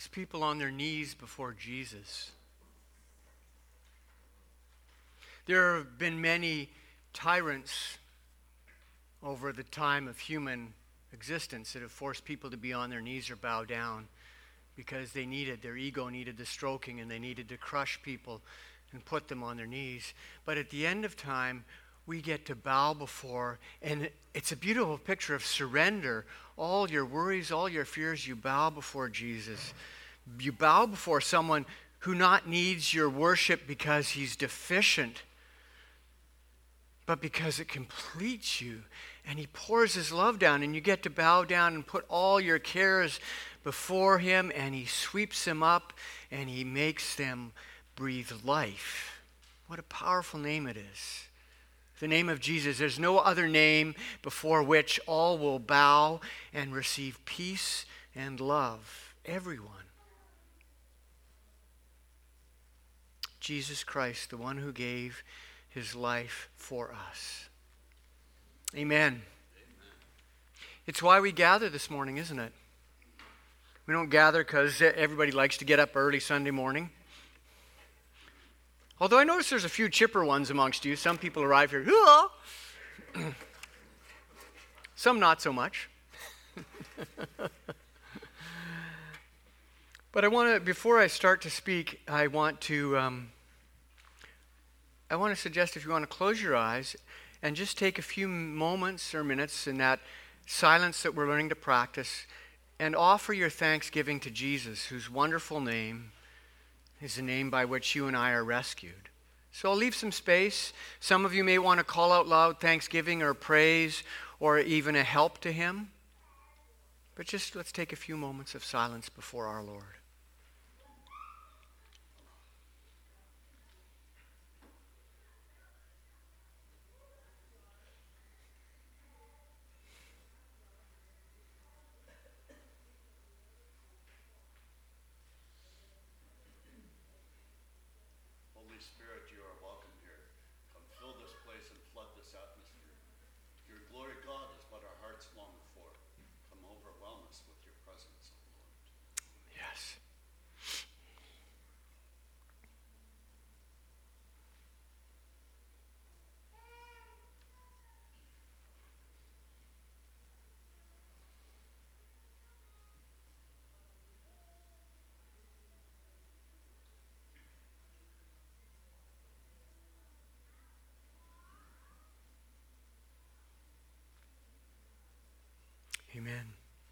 These people on their knees before Jesus. There have been many tyrants over the time of human existence that have forced people to be on their knees or bow down because their ego needed the stroking, and they needed to crush people and put them on their knees. But at the end of time, we get to bow before, and it's a beautiful picture of surrender. All your worries, all your fears, you bow before Jesus. You bow before someone who not needs your worship because he's deficient, but because it completes you. And he pours his love down, and you get to bow down and put all your cares before him, and he sweeps them up, and he makes them breathe life. What a powerful name it is. The name of Jesus. There's no other name before which all will bow and receive peace and love. Everyone. Jesus Christ, the one who gave his life for us. Amen. It's why we gather this morning, isn't it? We don't gather because everybody likes to get up early Sunday morning. Although I notice there's a few chipper ones amongst you. Some people arrive here, some not so much. But before I start to speak, I want to suggest if you want to close your eyes and just take a few moments or minutes in that silence that we're learning to practice and offer your thanksgiving to Jesus, whose wonderful name is the name by which you and I are rescued. So I'll leave some space. Some of you may want to call out loud thanksgiving or praise or even a help to him. But just let's take a few moments of silence before our Lord. Spirit, you are welcome here. Come fill this place and flood this atmosphere. Your glory, God, is what our hearts long for. Come overwhelm us with your presence, O Lord. Yes. Amen.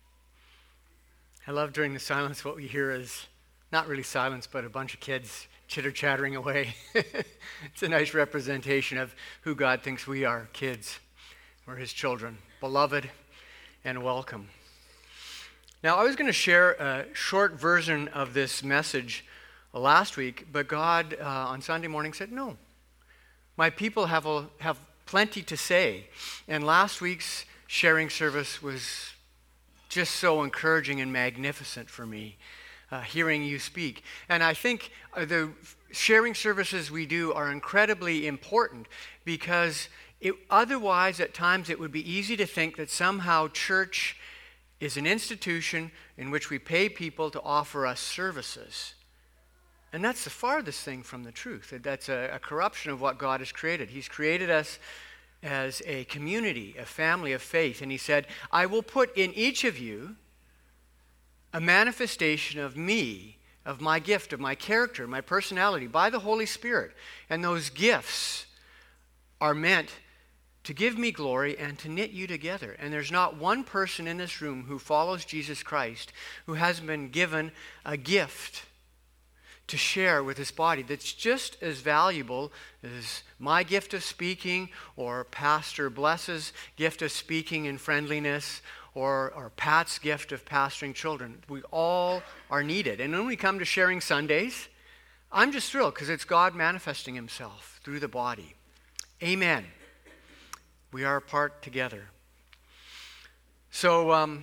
I love during the silence what we hear is not really silence, but a bunch of kids chitter-chattering away. It's a nice representation of who God thinks we are, kids. We're his children, beloved and welcome. Now, I was going to share a short version of this message last week, but God on Sunday morning said, no. My people have plenty to say. And last week's sharing service was just so encouraging and magnificent for me, hearing you speak. And I think the sharing services we do are incredibly important because otherwise at times it would be easy to think that somehow church is an institution in which we pay people to offer us services. And that's the farthest thing from the truth. That's a corruption of what God has created. He's created us as a community, a family of faith. And he said, I will put in each of you a manifestation of me, of my gift, of my character, my personality, by the Holy Spirit. And those gifts are meant to give me glory and to knit you together. And there's not one person in this room who follows Jesus Christ who hasn't been given a gift to share with his body that's just as valuable as my gift of speaking or Pastor Bless's gift of speaking in friendliness or Pat's gift of pastoring children. We all are needed. And when we come to sharing Sundays, I'm just thrilled because it's God manifesting himself through the body. Amen. We are apart together. So,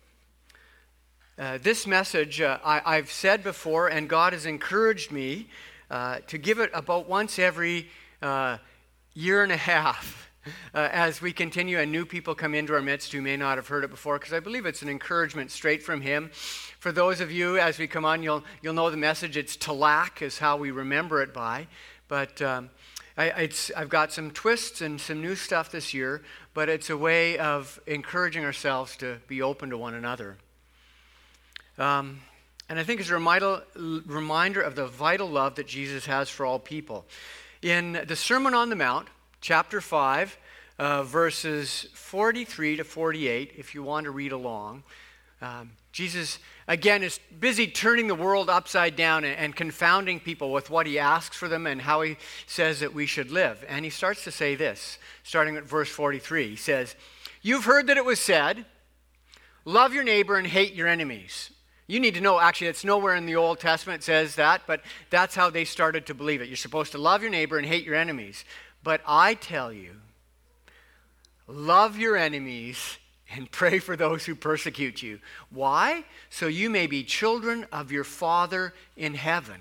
this message, I've said before, and God has encouraged me to give it about once every year and a half as we continue and new people come into our midst who may not have heard it before, because I believe it's an encouragement straight from him. For those of you, as we come on, you'll know the message. It's to lack is how we remember it by. But I've got some twists and some new stuff this year, but it's a way of encouraging ourselves to be open to one another. And I think it's a reminder of the vital love that Jesus has for all people. In the Sermon on the Mount, chapter 5, verses 43 to 48, if you want to read along, Jesus, again, is busy turning the world upside down and confounding people with what he asks for them and how he says that we should live. And he starts to say this, starting at verse 43. He says, "You've heard that it was said, 'Love your neighbor and hate your enemies.'" You need to know, actually, it's nowhere in the Old Testament says that, but that's how they started to believe it. You're supposed to love your neighbor and hate your enemies. But I tell you, love your enemies and pray for those who persecute you. Why? So you may be children of your Father in heaven.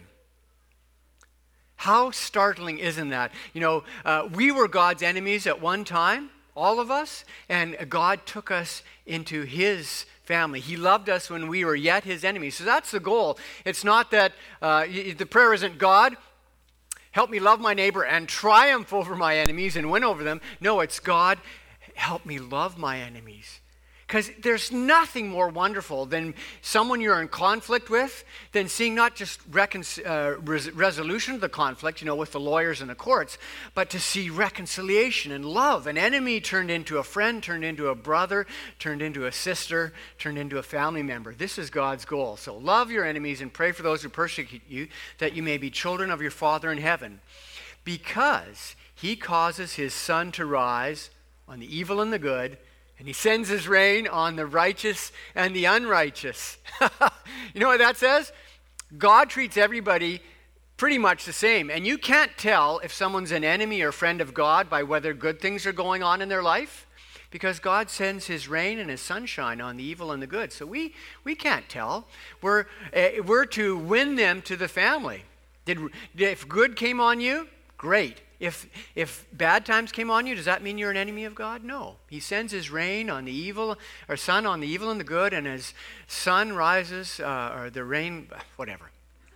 How startling isn't that? We were God's enemies at one time, all of us, and God took us into his family. He loved us when we were yet his enemies. So that's the goal. It's not that the prayer isn't, "God, help me love my neighbor and triumph over my enemies and win over them." No, it's, "God, help me love my enemies." Because there's nothing more wonderful than someone you're in conflict with, than seeing not just resolution of the conflict, with the lawyers and the courts, but to see reconciliation and love. An enemy turned into a friend, turned into a brother, turned into a sister, turned into a family member. This is God's goal. So love your enemies and pray for those who persecute you, that you may be children of your Father in heaven. Because he causes his sun to rise on the evil and the good, and he sends his rain on the righteous and the unrighteous. You know what that says? God treats everybody pretty much the same. And you can't tell if someone's an enemy or friend of God by whether good things are going on in their life, because God sends his rain and his sunshine on the evil and the good. So we can't tell. We're to win them to the family. If good came on you, great. If bad times came on you, does that mean you're an enemy of God? No. He sends his rain on the evil, or sun on the evil and the good, and as sun rises, or the rain, whatever.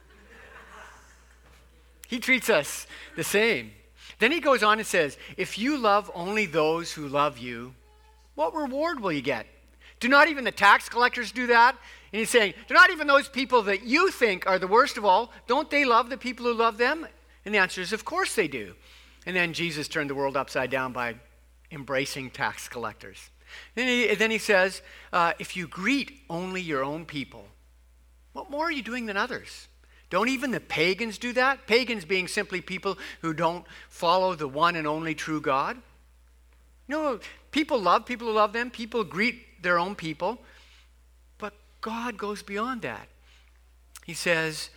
He treats us the same. Then he goes on and says, "If you love only those who love you, what reward will you get? Do not even the tax collectors do that?" And he's saying, do not even those people that you think are the worst of all, don't they love the people who love them? And the answer is, of course they do. And then Jesus turned the world upside down by embracing tax collectors. Then he says, if you greet only your own people, what more are you doing than others? Don't even the pagans do that? Pagans being simply people who don't follow the one and only true God. No, people love people who love them. People greet their own people. But God goes beyond that. He says,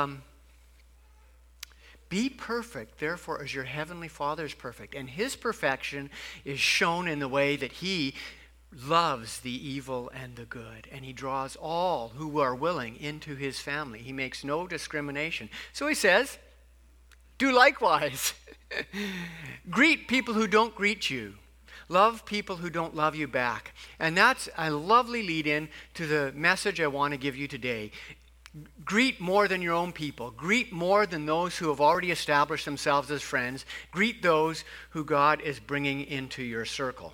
be perfect, therefore, as your heavenly Father is perfect. And his perfection is shown in the way that he loves the evil and the good. And he draws all who are willing into his family. He makes no discrimination. So he says, do likewise. Greet people who don't greet you. Love people who don't love you back. And that's a lovely lead-in to the message I want to give you today. Greet more than your own people. Greet more than those who have already established themselves as friends. Greet those who God is bringing into your circle.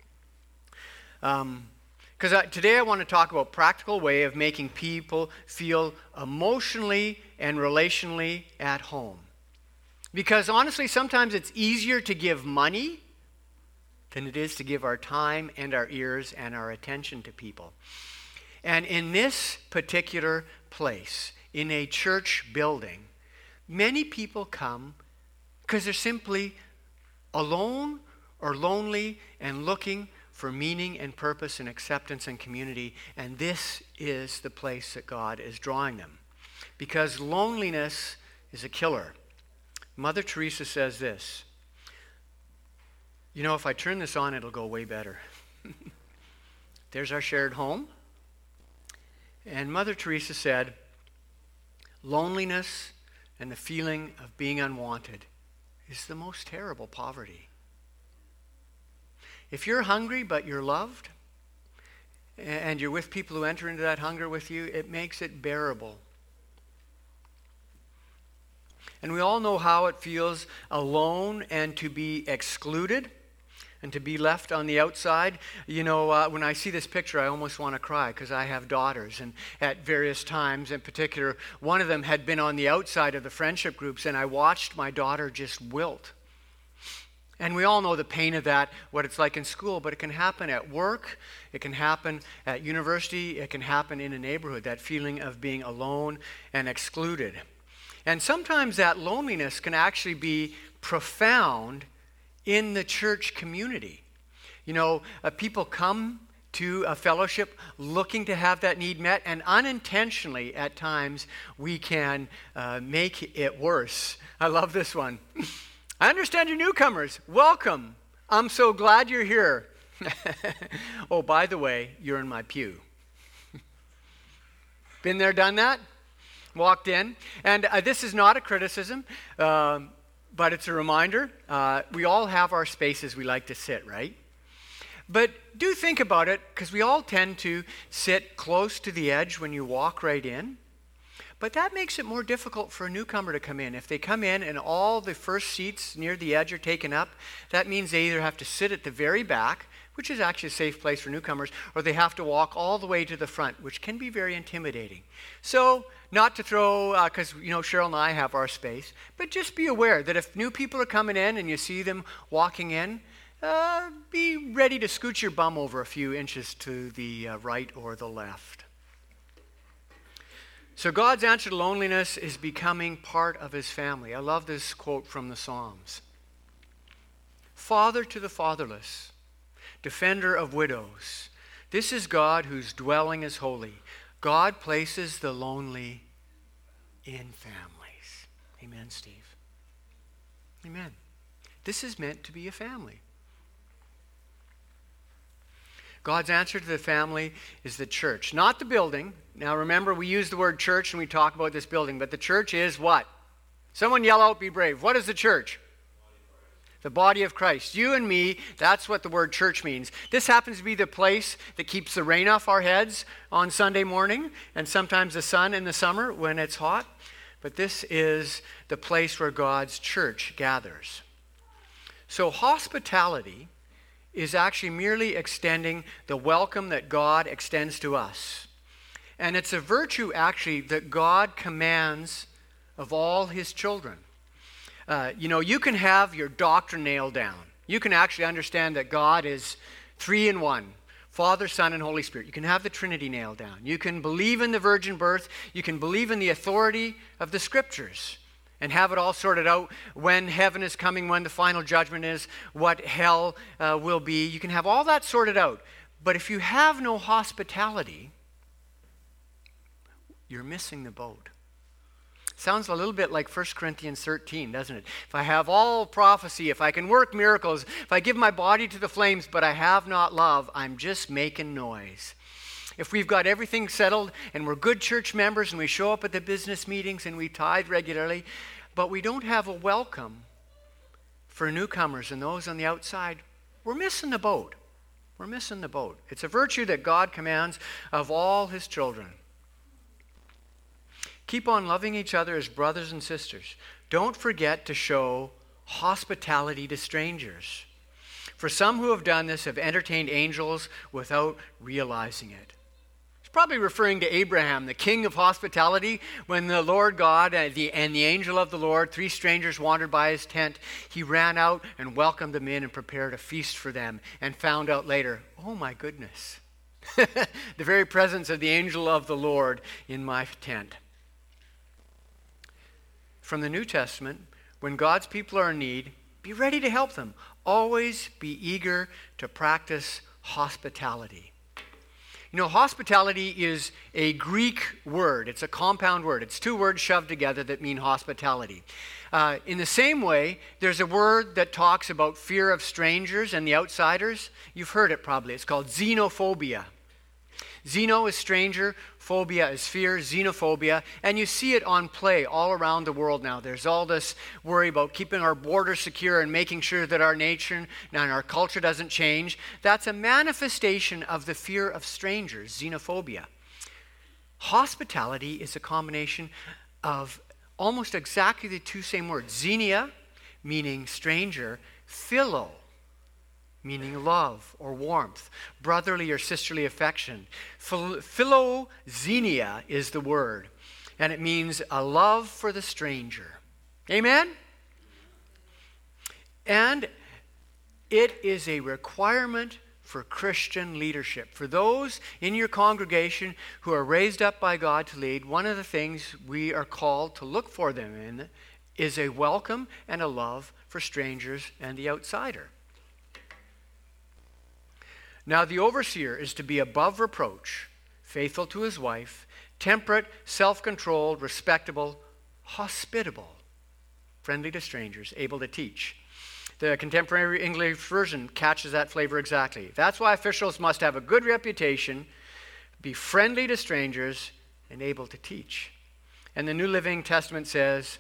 Because today I want to talk about a practical way of making people feel emotionally and relationally at home. Because honestly, sometimes it's easier to give money than it is to give our time and our ears and our attention to people. And in this particular place, in a church building, many people come because they're simply alone or lonely and looking for meaning and purpose and acceptance and community. And this is the place that God is drawing them. Because loneliness is a killer. Mother Teresa says this, if I turn this on, it'll go way better. There's our shared home. And Mother Teresa said, loneliness and the feeling of being unwanted is the most terrible poverty. If you're hungry but you're loved, and you're with people who enter into that hunger with you, it makes it bearable. And we all know how it feels alone and to be excluded and to be left on the outside. You know, when I see this picture, I almost want to cry because I have daughters. And at various times, in particular, one of them had been on the outside of the friendship groups, and I watched my daughter just wilt. And we all know the pain of that, what it's like in school, but it can happen at work, it can happen at university, it can happen in a neighborhood, that feeling of being alone and excluded. And sometimes that loneliness can actually be profound in the church community. You know, people come to a fellowship looking to have that need met, and unintentionally at times we can make it worse. I love this one. I understand you're newcomers. Welcome. I'm so glad you're here. Oh, by the way, you're in my pew. Been there, done that? Walked in. And this is not a criticism, but it's a reminder. We all have our spaces we like to sit, right? But do think about it, because we all tend to sit close to the edge when you walk right in. But that makes it more difficult for a newcomer to come in. If they come in and all the first seats near the edge are taken up, that means they either have to sit at the very back, which is actually a safe place for newcomers, or they have to walk all the way to the front, which can be very intimidating. So, not to throw, because Cheryl and I have our space, but just be aware that if new people are coming in and you see them walking in, be ready to scoot your bum over a few inches to the right or the left. So God's answer to loneliness is becoming part of his family. I love this quote from the Psalms. Father to the fatherless, defender of widows. This is God whose dwelling is holy. God places the lonely in families. Amen, Steve. Amen. This is meant to be a family. God's answer to the family is the church, not the building. Now remember, we use the word church when we talk about this building, but the church is what? Someone yell out, be brave. What is the church? The body of Christ. You and me, that's what the word church means. This happens to be the place that keeps the rain off our heads on Sunday morning, and sometimes the sun in the summer when it's hot. But this is the place where God's church gathers. So hospitality is actually merely extending the welcome that God extends to us. And it's a virtue actually that God commands of all his children. You can have your doctrine nailed down. You can actually understand that God is 3 in 1, Father, Son, and Holy Spirit. You can have the Trinity nailed down. You can believe in the virgin birth. You can believe in the authority of the Scriptures and have it all sorted out when heaven is coming, when the final judgment is, what hell will be. You can have all that sorted out. But if you have no hospitality, you're missing the boat. Sounds a little bit like 1 Corinthians 13, doesn't it? If I have all prophecy, if I can work miracles, if I give my body to the flames, but I have not love, I'm just making noise. If we've got everything settled and we're good church members and we show up at the business meetings and we tithe regularly, but we don't have a welcome for newcomers and those on the outside, we're missing the boat. We're missing the boat. It's a virtue that God commands of all his children. Keep on loving each other as brothers and sisters. Don't forget to show hospitality to strangers. For some who have done this have entertained angels without realizing it. It's probably referring to Abraham, the king of hospitality. When the Lord God and the angel of the Lord, 3 strangers wandered by his tent, he ran out and welcomed them in and prepared a feast for them, and found out later, oh my goodness, the very presence of the angel of the Lord in my tent. From the New Testament, when God's people are in need, be ready to help them. Always be eager to practice hospitality. Hospitality is a Greek word. It's a compound word. It's 2 words shoved together that mean hospitality. In the same way, there's a word that talks about fear of strangers and the outsiders. You've heard it probably. It's called xenophobia. Xeno is stranger, phobia is fear, xenophobia, and you see it on play all around the world now. There's all this worry about keeping our borders secure and making sure that our nation and our culture doesn't change. That's a manifestation of the fear of strangers, xenophobia. Hospitality is a combination of almost exactly the two same words. Xenia, meaning stranger, philo, meaning love or warmth, brotherly or sisterly affection. Philoxenia is the word, and it means a love for the stranger. Amen? And it is a requirement for Christian leadership. For those in your congregation who are raised up by God to lead, one of the things we are called to look for them in is a welcome and a love for strangers and the outsider. Now, the overseer is to be above reproach, faithful to his wife, temperate, self-controlled, respectable, hospitable, friendly to strangers, able to teach. The contemporary English version catches that flavor exactly. That's why officials must have a good reputation, be friendly to strangers, and able to teach. And the New Living Testament says,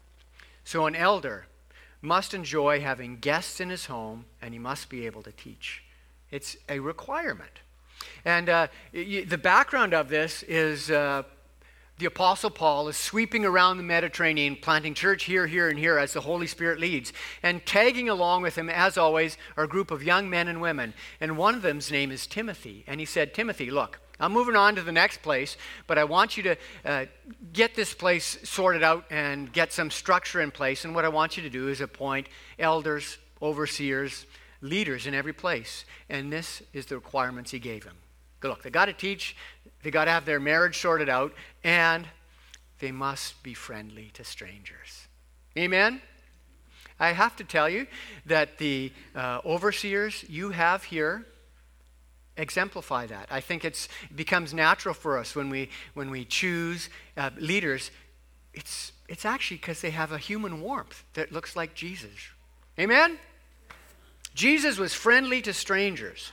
so an elder must enjoy having guests in his home, and he must be able to teach. It's a requirement. And the background of this is the Apostle Paul is sweeping around the Mediterranean, planting church here, here, and here as the Holy Spirit leads. And tagging along with him, as always, are a group of young men and women. And one of them's name is Timothy. And he said, Timothy, look, I'm moving on to the next place, but I want you to get this place sorted out and get some structure in place. And what I want you to do is appoint elders, overseers, leaders in every place. And this is the requirements he gave him. Look, they got to teach, they got to have their marriage sorted out, and they must be friendly to strangers. Amen? I have to tell you that the overseers you have here exemplify that. I think it becomes natural for us when we choose leaders. It's actually because they have a human warmth that looks like Jesus. Amen? Jesus was friendly to strangers.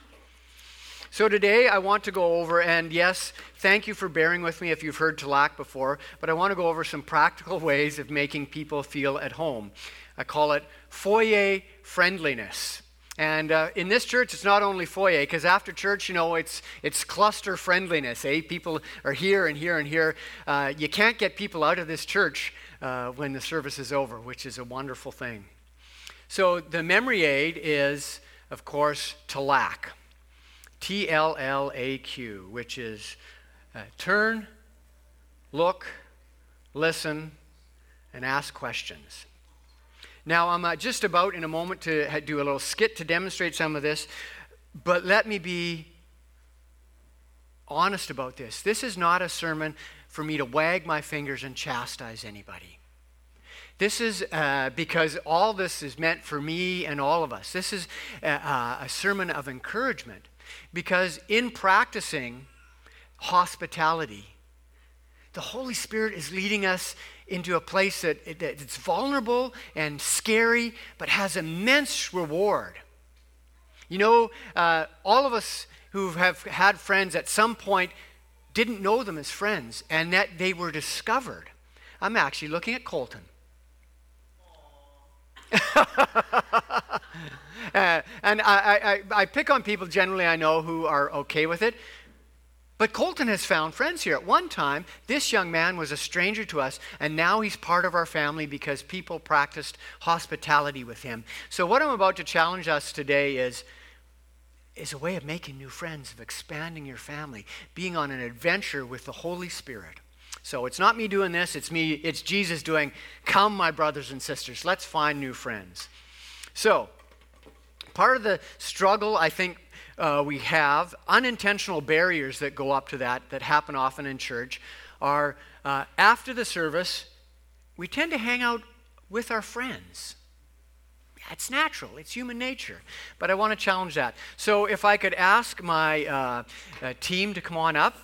So today I want to go over, and yes, thank you for bearing with me if you've heard Talak before, but I want to go over some practical ways of making people feel at home. I call it foyer friendliness. And in this church, it's not only foyer, because after church, it's cluster friendliness. People are here and here and here. You can't get people out of this church when the service is over, which is a wonderful thing. So the memory aid is, of course, Talak. TLLAQ, which is turn, look, listen, and ask questions. Now, I'm just about in a moment to do a little skit to demonstrate some of this, but let me be honest about this. This is not a sermon for me to wag my fingers and chastise anybody. This is because all this is meant for me and all of us. This is a sermon of encouragement. Because in practicing hospitality, the Holy Spirit is leading us into a place that's vulnerable and scary, but has immense reward. All of us who have had friends at some point didn't know them as friends, and that they were discovered. I'm actually looking at Colton. And I pick on people generally I know who are okay with it. But Colton has found friends here. At one time, this young man was a stranger to us, and now he's part of our family because people practiced hospitality with him. So what I'm about to challenge us today is a way of making new friends, of expanding your family, being on an adventure with the Holy Spirit. So it's not me doing this, it's Jesus doing, come my brothers and sisters, let's find new friends. So, part of the struggle I think we have, unintentional barriers that go up to that happen often in church, are after the service, we tend to hang out with our friends. It's natural, it's human nature, but I want to challenge that. So if I could ask my team to come on up.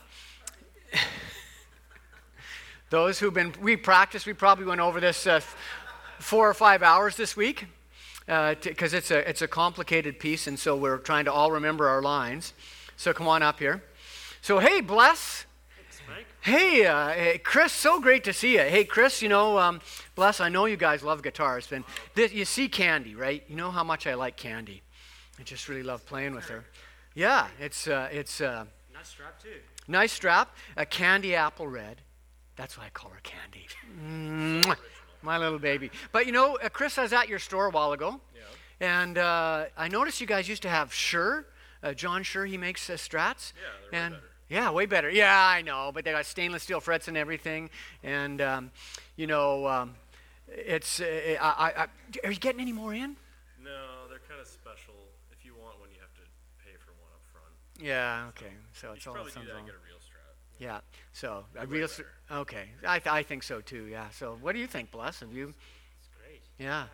Those we probably went over this 4 or 5 hours this week because it's a complicated piece, and so we're trying to all remember our lines. So come on up here. So, hey, Bless. Hey, Chris, so great to see you. Hey, Chris, Bless, I know you guys love guitars. You see Candy, right? You know how much I like Candy. I just really love playing with her. Yeah, it's Nice strap too. nice strap, a candy apple red. That's why I call her Candy. Mwah. My little baby. But Chris, I was at your store a while ago, and I noticed you guys used to have Shure, John Shure. He makes Strats. Yeah, they're way better. Yeah, way better. Yeah, I know, but they got stainless steel frets and everything, and it's. Are you getting any more in? No, they're kind of special. If you want one, you have to pay for one up front. Yeah. Okay. So You it's should all probably do sounds that all. and get a real strap. Yeah. So a Way real. better. Okay. I think so too. Yeah. So what do you think, Bless? Have you? It's great. Yeah.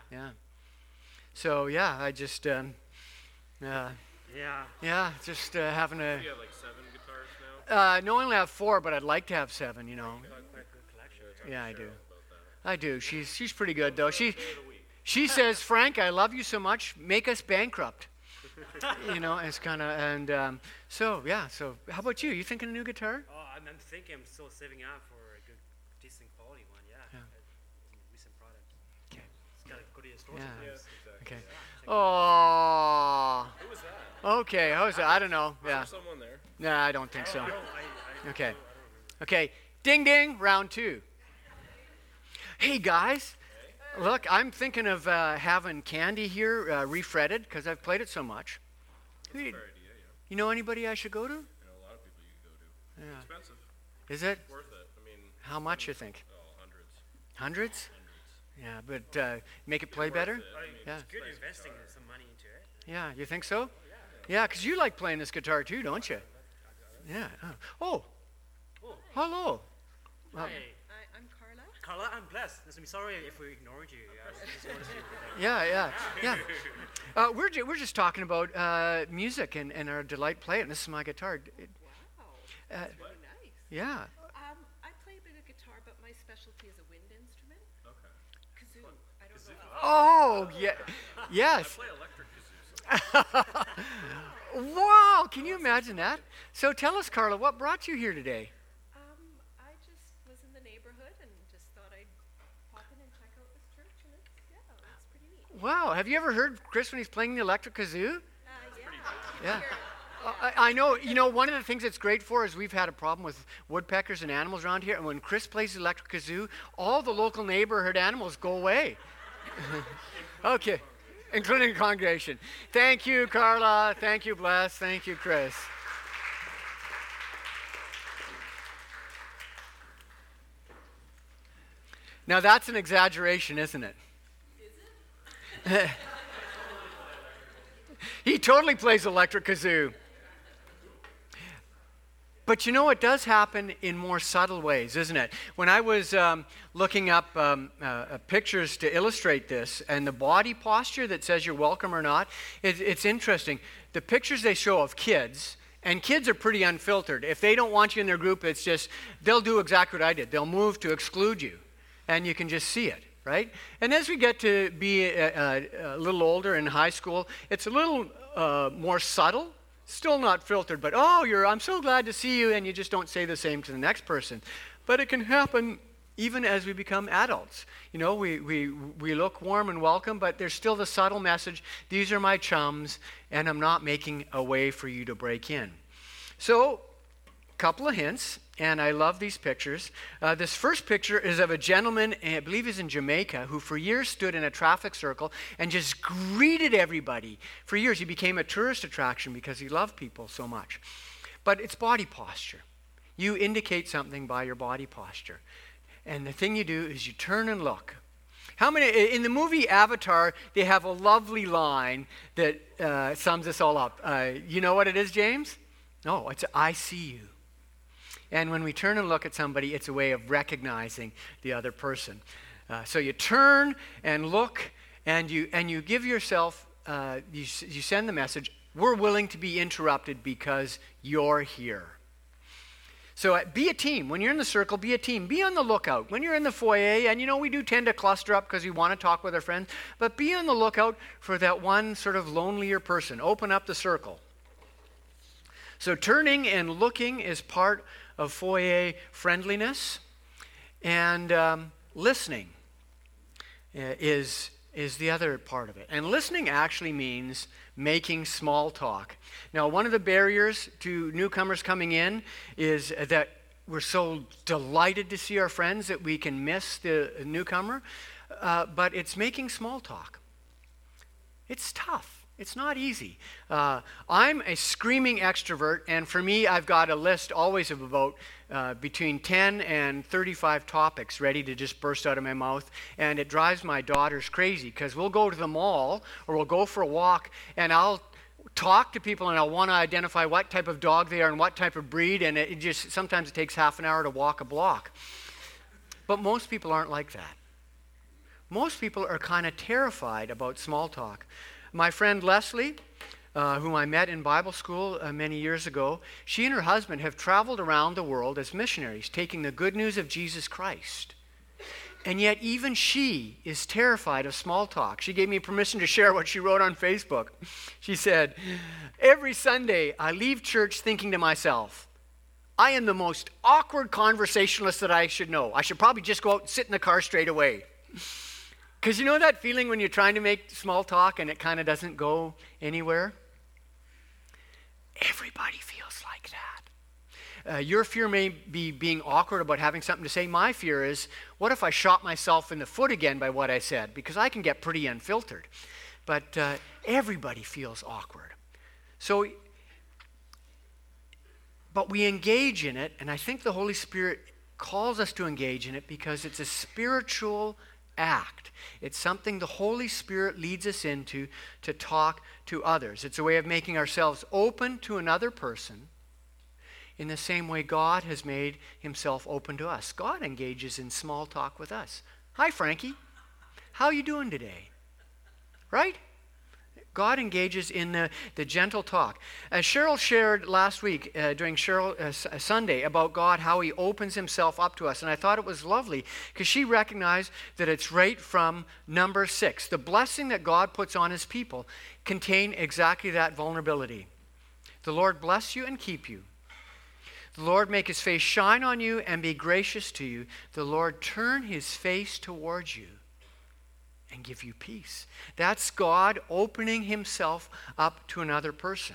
So yeah, I just. Yeah. Yeah, just having a. You have like 7 guitars now? No, I only have 4, but I'd like to have 7. Quite good collection. Yeah, I do. About that. I do. She's pretty good though. She says, Frank, I love you so much. Make us bankrupt. It's kind of so yeah. So how about you? You thinking a new guitar? Oh, I'm thinking I'm still saving up for a good, decent quality one. Yeah. Recent product. Okay. It's gotta go to your store. Yeah. sometimes. Exactly. Okay. Yeah. Oh. Who was that? Okay. How's that? I don't know. Is Yeah. there someone there? Nah, I don't think so. I Okay. Okay. Ding ding. Round 2. Hey guys. Look, I'm thinking of having Candy here refretted because I've played it so much. Fair idea, yeah. You know anybody I should go to? You know, a lot of people you could go to. Yeah. Expensive. Is it? Worth it. I mean, How much you think? hundreds. Hundreds? Yeah, but make it play better? Worth it. I mean, Yeah. It's good nice investing guitar. some money into it. Yeah, you think so? Yeah, because you like playing this guitar too, don't you? Yeah. Oh, hello. Hey, I'm Carla. Carla, I'm blessed. Listen, I'm sorry if we ignored you. I just wanted to. Yeah. We're just talking about music and our delight playing. This is my guitar. Wow, that's really nice. Yeah. I play a bit of guitar, but my specialty is a wind instrument. Okay. Kazoo. I don't know. Oh, yeah. Yes. Play electric kazoo. Wow, can you imagine that? So tell us, Carla, what brought you here today? I just was in the neighborhood and just thought I'd pop in and check out this church, and it's pretty neat. Wow, have you ever heard Chris when he's playing the electric kazoo? Yeah. Yeah. I know, one of the things it's great for is we've had a problem with woodpeckers and animals around here, and when Chris plays the electric kazoo, all the local neighborhood animals go away. Okay, including the congregation. Thank you, Carla. Thank you, Bless. Thank you, Chris. Now that's an exaggeration, isn't it? Is it? He totally plays electric kazoo. But it does happen in more subtle ways, isn't it? When I was looking up pictures to illustrate this and the body posture that says you're welcome or not, it's interesting. The pictures they show of kids, and kids are pretty unfiltered. If they don't want you in their group, it's just, they'll do exactly what I did. They'll move to exclude you, and you can just see it, right? And as we get to be a little older in high school, it's a little more subtle. Still not filtered, but I'm so glad to see you, and you just don't say the same to the next person. But it can happen even as we become adults. We look warm and welcome, but there's still the subtle message, these are my chums, and I'm not making a way for you to break in. So, a couple of hints, and I love these pictures. This first picture is of a gentleman, I believe he's in Jamaica, who for years stood in a traffic circle and just greeted everybody. For years, he became a tourist attraction because he loved people so much. But it's body posture. You indicate something by your body posture. And the thing you do is you turn and look. In the movie Avatar, they have a lovely line that sums this all up. You know what it is, James? No, it's I see you. And when we turn and look at somebody, it's a way of recognizing the other person. So you turn and look, and you give yourself, you send the message, we're willing to be interrupted because you're here. So be a team. When you're in the circle, be a team. Be on the lookout. When you're in the foyer, and we do tend to cluster up because we want to talk with our friends, but be on the lookout for that one sort of lonelier person. Open up the circle. So turning and looking is part of foyer friendliness, and listening is the other part of it. And listening actually means making small talk. Now, one of the barriers to newcomers coming in is that we're so delighted to see our friends that we can miss the newcomer, but it's making small talk. It's tough. It's not easy. I'm a screaming extrovert, and for me, I've got a list always of about between 10 and 35 topics ready to just burst out of my mouth, and it drives my daughters crazy because we'll go to the mall or we'll go for a walk, and I'll talk to people and I'll want to identify what type of dog they are and what type of breed, and sometimes it takes half an hour to walk a block. But most people aren't like that. Most people are kind of terrified about small talk. My friend Leslie, whom I met in Bible school many years ago, she and her husband have traveled around the world as missionaries, taking the good news of Jesus Christ. And yet even she is terrified of small talk. She gave me permission to share what she wrote on Facebook. She said, "Every Sunday I leave church thinking to myself, I am the most awkward conversationalist that I should know. I should probably just go out and sit in the car straight away." Because you know that feeling when you're trying to make small talk and it kind of doesn't go anywhere? Everybody feels like that. Your fear may be being awkward about having something to say. My fear is, what if I shot myself in the foot again by what I said? Because I can get pretty unfiltered. But everybody feels awkward. But we engage in it, and I think the Holy Spirit calls us to engage in it because it's a spiritual act. It's something the Holy Spirit leads us into to talk to others. It's a way of making ourselves open to another person in the same way God has made himself open to us. God engages in small talk with us. "Hi, Frankie. How you doing today?" Right? God engages in the gentle talk. Cheryl shared last week during Sunday about God, how he opens himself up to us. And I thought it was lovely because she recognized that it's right from number 6. The blessing that God puts on his people contain exactly that vulnerability. The Lord bless you and keep you. The Lord make his face shine on you and be gracious to you. The Lord turn his face towards you and give you peace. That's God opening himself up to another person.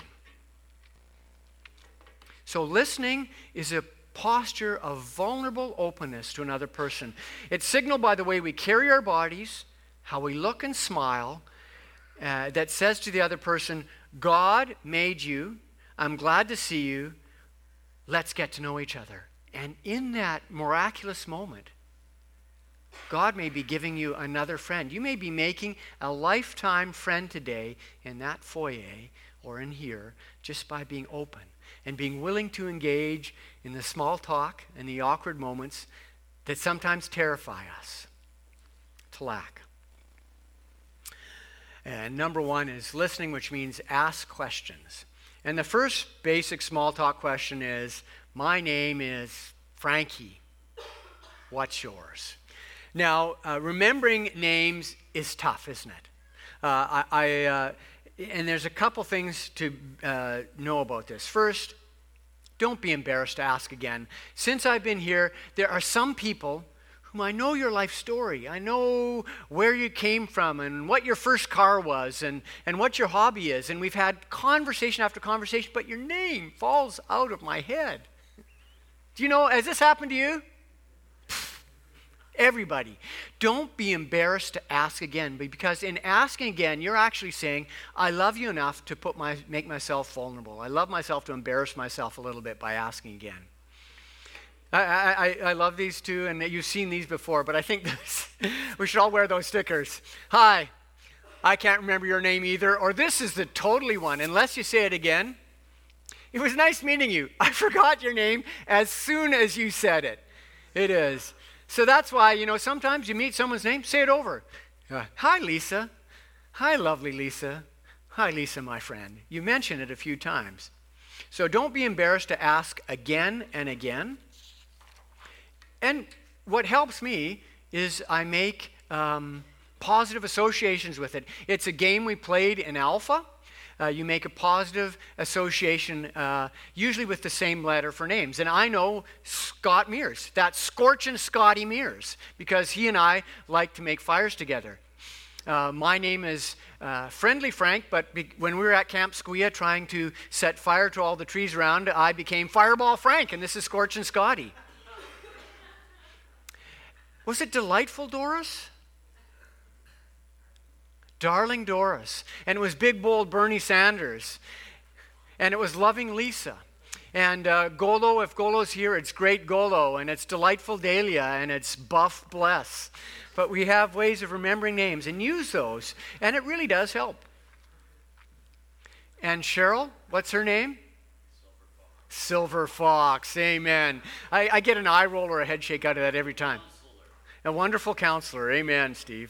So listening is a posture of vulnerable openness to another person. It's signaled by the way we carry our bodies, how we look and smile, that says to the other person, "God made you. I'm glad to see you. Let's get to know each other." And in that miraculous moment, God may be giving you another friend. You may be making a lifetime friend today in that foyer or in here just by being open and being willing to engage in the small talk and the awkward moments that sometimes terrify us to lack. And number 1 is listening, which means ask questions. And the first basic small talk question is, "My name is Frankie. What's yours?" Now, remembering names is tough, isn't it? And there's a couple things to know about this. First, don't be embarrassed to ask again. Since I've been here, there are some people whom I know your life story. I know where you came from and what your first car was and what your hobby is. And we've had conversation after conversation, but your name falls out of my head. Do you know, has this happened to you? Everybody. Don't be embarrassed to ask again, because in asking again, you're actually saying, "I love you enough to make myself vulnerable. I love myself to embarrass myself a little bit by asking again." I love these two, and you've seen these before, but I think we should all wear those stickers. "Hi, I can't remember your name either," or "This is the totally one," unless you say it again. "It was nice meeting you. I forgot your name as soon as you said it." It is. So that's why, sometimes you meet someone's name, say it over. "Hi, Lisa. Hi, lovely Lisa. Hi, Lisa, my friend." You mention it a few times. So don't be embarrassed to ask again and again. And what helps me is I make positive associations with it. It's a game we played in Alpha. you make a positive association, usually with the same letter for names. And I know Scott Mears. That's Scorchin' Scotty Mears, because he and I like to make fires together. My name is Friendly Frank, but when we were at Camp Squia trying to set fire to all the trees around, I became Fireball Frank, and this is Scorchin' Scotty. Was it Delightful Doris? Darling Doris. And it was Big Bold Bernie Sanders. And it was Loving Lisa. And Golo, if Golo's here, it's Great Golo. And it's Delightful Dahlia. And it's Buff Bless. But we have ways of remembering names and use those. And it really does help. And Cheryl, what's her name? Silver Fox. Amen. I get an eye roll or a head shake out of that every time. A wonderful counselor. Amen, Steve.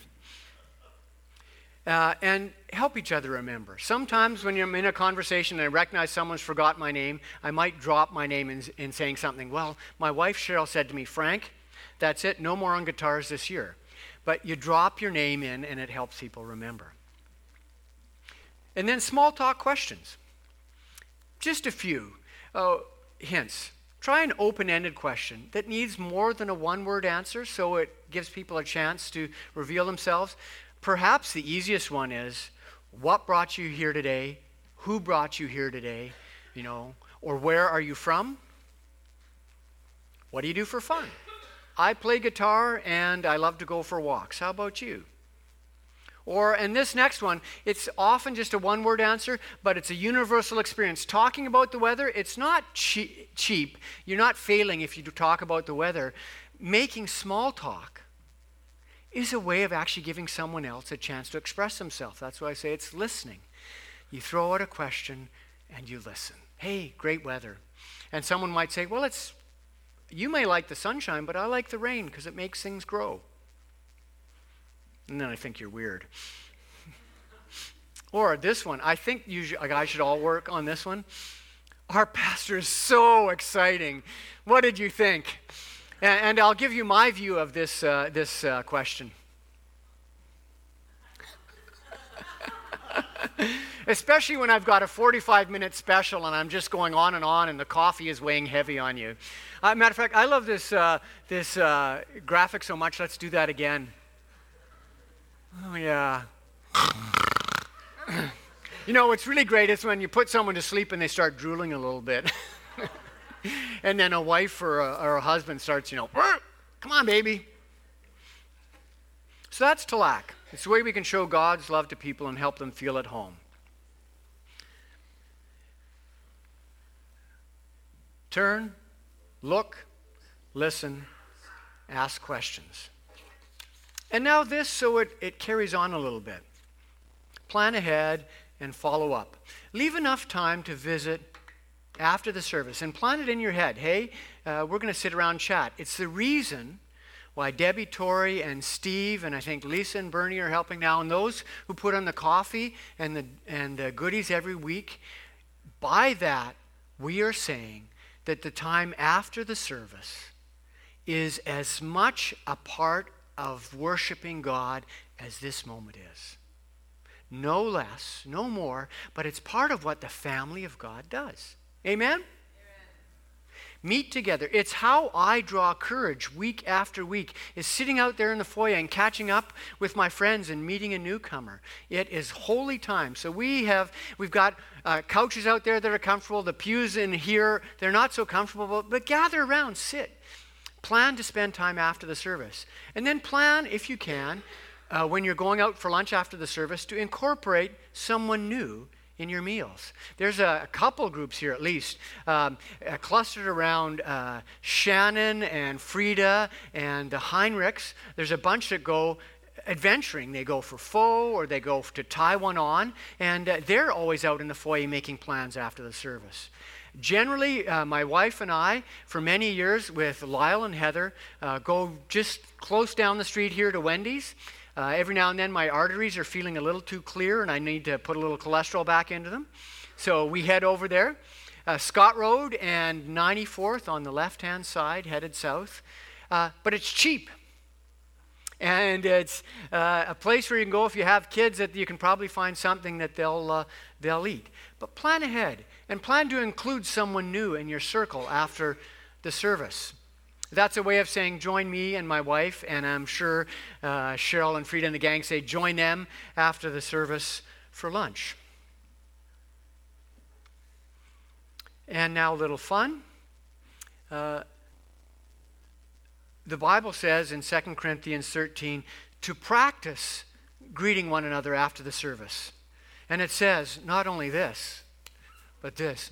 And help each other remember. Sometimes when I'm in a conversation and I recognize someone's forgot my name, I might drop my name in saying something. Well, my wife Cheryl said to me, Frank, that's it, no more on guitars this year. But you drop your name in and it helps people remember. And then small talk questions. Just a few hints. Try an open-ended question that needs more than a one-word answer, so it gives people a chance to reveal themselves. Perhaps the easiest one is, what brought you here today? Who brought you here today? Or where are you from? What do you do for fun? I play guitar and I love to go for walks. How about you? Or in this next one, it's often just a one-word answer, but it's a universal experience. Talking about the weather, it's not cheap. You're not failing if you talk about the weather. Making small talk is a way of actually giving someone else a chance to express themselves. That's why I say it's listening. You throw out a question and you listen. Hey, great weather. And someone might say, well, you may like the sunshine, but I like the rain because it makes things grow. And then I think you're weird. Or this one, I think I should all work on this one. Our pastor is so exciting. What did you think? And I'll give you my view of this question. Especially when I've got a 45-minute special and I'm just going on and the coffee is weighing heavy on you. Matter of fact, I love this graphic so much. Let's do that again. Oh, yeah. What's really great is when you put someone to sleep and they start drooling a little bit. And then a wife or a husband starts, come on, baby. So that's Talak. It's the way we can show God's love to people and help them feel at home. Turn, look, listen, ask questions. And now this, so it carries on a little bit. Plan ahead and follow up. Leave enough time to visit after the service and plan it in your head. Hey, we're going to sit around and chat. It's the reason why Debbie, Tori, and Steve, and I think Lisa and Bernie are helping now, and those who put on the coffee and the goodies every week. By that, we are saying that the time after the service is as much a part of worshiping God as this moment is. No less, no more, but it's part of what the family of God does. Amen? Amen? Meet together. It's how I draw courage week after week, is sitting out there in the foyer and catching up with my friends and meeting a newcomer. It is holy time. So we've got couches out there that are comfortable. The pews in here, they're not so comfortable, but gather around, sit. Plan to spend time after the service. And then plan, if you can, when you're going out for lunch after the service, to incorporate someone new in your meals. There's a couple groups here at least, clustered around Shannon and Frida and the Heinrichs. There's a bunch that go adventuring. They go for pho or they go to Taiwan, and they're always out in the foyer making plans after the service. Generally, my wife and I, for many years with Lyle and Heather, go just close down the street here to Wendy's. Every now and then my arteries are feeling a little too clear and I need to put a little cholesterol back into them. So we head over there. Scott Road and 94th on the left-hand side, headed south. But it's cheap. And it's a place where you can go if you have kids that you can probably find something that they'll eat. But plan ahead and plan to include someone new in your circle after the service. That's a way of saying join me and my wife, and I'm sure Cheryl and Frida and the gang say join them after the service for lunch. And now a little fun. The Bible says in 2 Corinthians 13 to practice greeting one another after the service. And it says not only this, but this.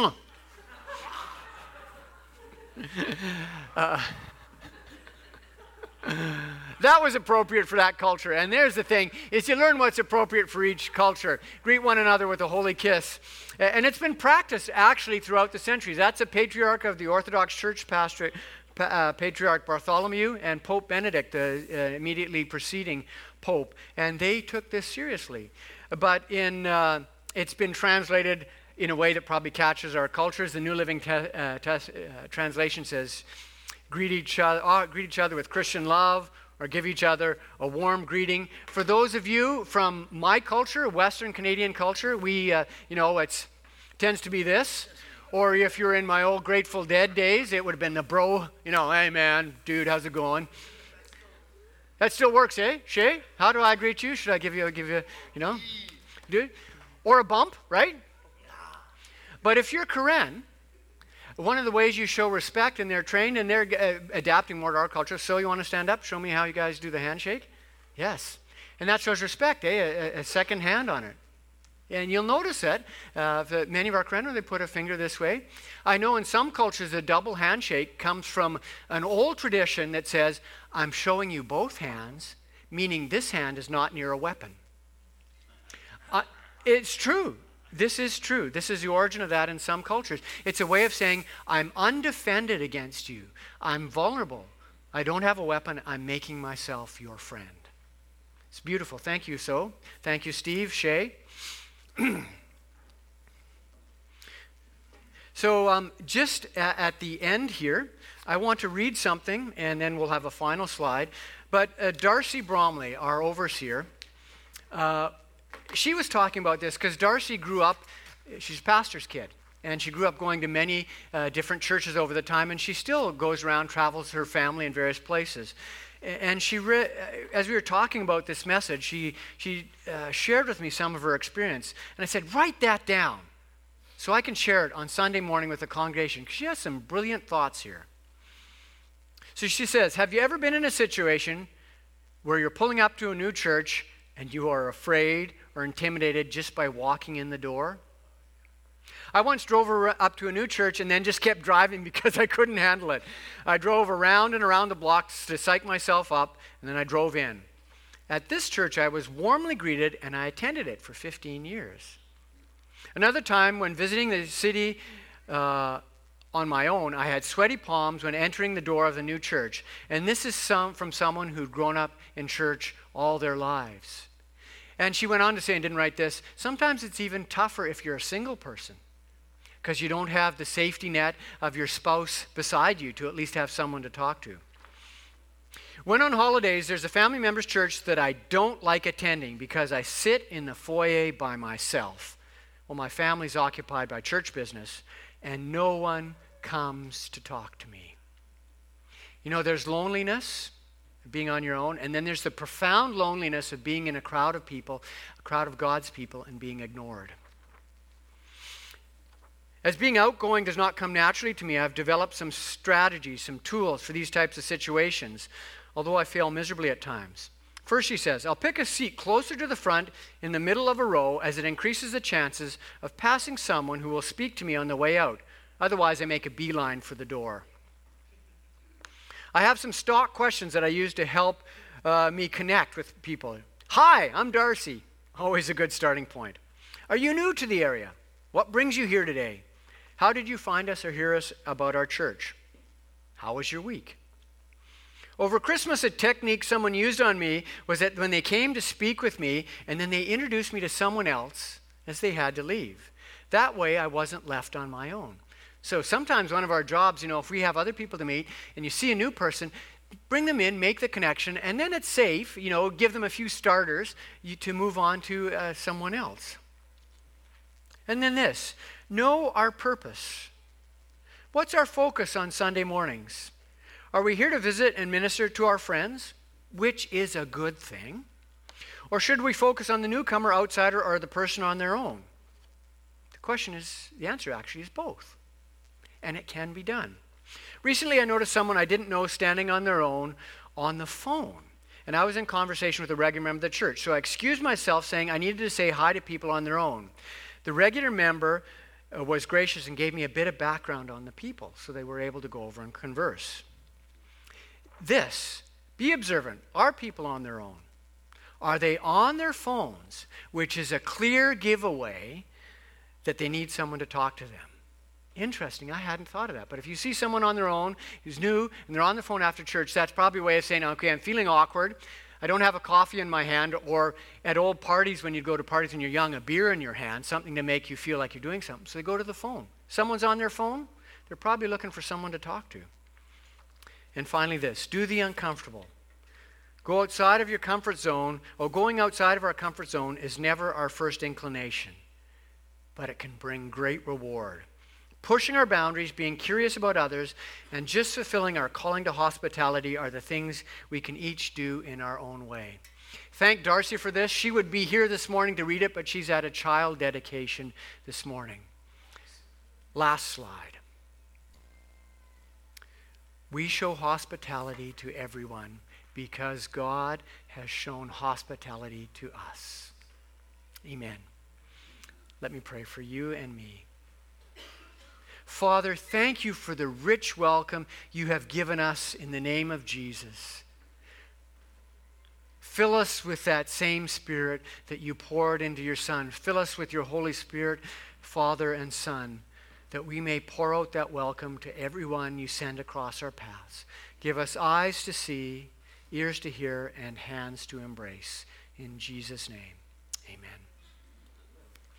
That was appropriate for that culture. And there's the thing, is you learn what's appropriate for each culture. Greet one another with a holy kiss. And it's been practiced actually throughout the centuries. That's a patriarch of the Orthodox Church, Patriarch Bartholomew, and Pope Benedict, the immediately preceding Pope. And they took this seriously. But it's been translated in a way that probably catches our cultures. The New Living Translation says, greet each other with Christian love, or give each other a warm greeting. For those of you from my culture, Western Canadian culture, we, it tends to be this. Or if you're in my old Grateful Dead days, it would have been the bro, hey man, dude, how's it going? That still works, eh? Shay, how do I greet you? Should I give you, dude? Or a bump, right? But if you're Karen, one of the ways you show respect, and they're trained and they're adapting more to our culture, so you want to stand up, show me how you guys do the handshake? Yes. And that shows respect, a second hand on it. And you'll notice that many of our Karen, they put a finger this way. I know in some cultures a double handshake comes from an old tradition that says, I'm showing you both hands, meaning this hand is not near a weapon. It's true. This is true. This is the origin of that in some cultures. It's a way of saying, I'm undefended against you. I'm vulnerable. I don't have a weapon. I'm making myself your friend. It's beautiful. Thank you, so. Thank you, Steve, Shay. So just at the end here, I want to read something, and then we'll have a final slide. But Darcy Bromley, our overseer, she was talking about this because Darcy grew up, she's a pastor's kid, and she grew up going to many different churches over the time, and she still goes around, travels her family in various places. And she, as we were talking about this message, she shared with me some of her experience. And I said, write that down so I can share it on Sunday morning with the congregation, because she has some brilliant thoughts here. So she says, have you ever been in a situation where you're pulling up to a new church and you are afraid or intimidated just by walking in the door? I once drove up to a new church and then just kept driving because I couldn't handle it. I drove around and around the blocks to psych myself up, and then I drove in. At this church, I was warmly greeted, and I attended it for 15 years. Another time, when visiting the city on my own, I had sweaty palms when entering the door of the new church. And this is from someone who'd grown up in church all their lives. And she went on to say, and didn't write this, sometimes it's even tougher if you're a single person, because you don't have the safety net of your spouse beside you to at least have someone to talk to. When on holidays, there's a family member's church that I don't like attending because I sit in the foyer by myself. Well, my family's occupied by church business, and no one comes to talk to me. There's loneliness, being on your own, and then there's the profound loneliness of being in a crowd of people, a crowd of God's people, and being ignored. As being outgoing does not come naturally to me, I've developed some strategies, some tools for these types of situations, although I fail miserably at times. First, she says, I'll pick a seat closer to the front in the middle of a row as it increases the chances of passing someone who will speak to me on the way out. Otherwise, I make a beeline for the door. I have some stock questions that I use to help me connect with people. Hi, I'm Darcy. Always a good starting point. Are you new to the area? What brings you here today? How did you find us or hear us about our church? How was your week? Over Christmas, a technique someone used on me was that when they came to speak with me, and then they introduced me to someone else as they had to leave. That way, I wasn't left on my own. So sometimes one of our jobs, if we have other people to meet and you see a new person, bring them in, make the connection, and then it's safe, give them a few starters to move on to someone else. And then this, know our purpose. What's our focus on Sunday mornings? Are we here to visit and minister to our friends, which is a good thing? Or should we focus on the newcomer, outsider, or the person on their own? The answer actually is both. And it can be done. Recently, I noticed someone I didn't know standing on their own on the phone. And I was in conversation with a regular member of the church. So I excused myself, saying I needed to say hi to people on their own. The regular member was gracious and gave me a bit of background on the people, so they were able to go over and converse. Be observant. Are people on their own? Are they on their phones, which is a clear giveaway that they need someone to talk to them? Interesting, I hadn't thought of that. But if you see someone on their own who's new and they're on the phone after church, that's probably a way of saying, okay, I'm feeling awkward. I don't have a coffee in my hand, or at old parties when you go to parties when you're young, a beer in your hand, something to make you feel like you're doing something. So they go to the phone. Someone's on their phone, they're probably looking for someone to talk to. And finally do the uncomfortable. Go outside of your comfort zone, or going outside of our comfort zone is never our first inclination, but it can bring great reward. Pushing our boundaries, being curious about others, and just fulfilling our calling to hospitality are the things we can each do in our own way. Thank Darcy for this. She would be here this morning to read it, but she's at a child dedication this morning. Last slide. We show hospitality to everyone because God has shown hospitality to us. Amen. Let me pray for you and me. Father, thank you for the rich welcome you have given us in the name of Jesus. Fill us with that same Spirit that you poured into your Son. Fill us with your Holy Spirit, Father and Son, that we may pour out that welcome to everyone you send across our paths. Give us eyes to see, ears to hear, and hands to embrace. In Jesus' name, amen.